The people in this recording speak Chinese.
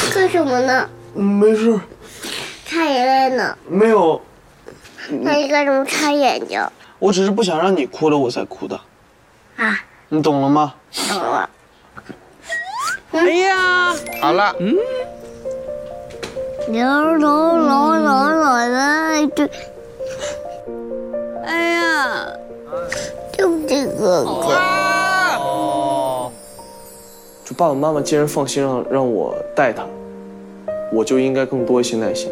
干什么呢？ 没事。 擦眼泪呢？ 没有。 那你干什么擦眼睛？ 我只是不想让你哭了，我才哭的。 啊， 你懂了吗？ 懂了。 哎呀， 好了， 流的这， 哎呀， 对不对，哥哥？ 就爸爸妈妈既然放心让我带他，我就应该更多一些耐心。